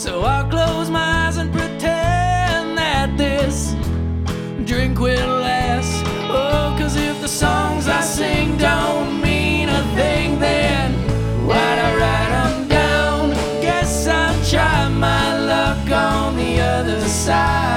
So I'll close my eyes and pretend that this drink will last. Oh, 'cause if the songs I sing don't mean a thing, then why'd I write them down? Guess I'll try my luck on the other side.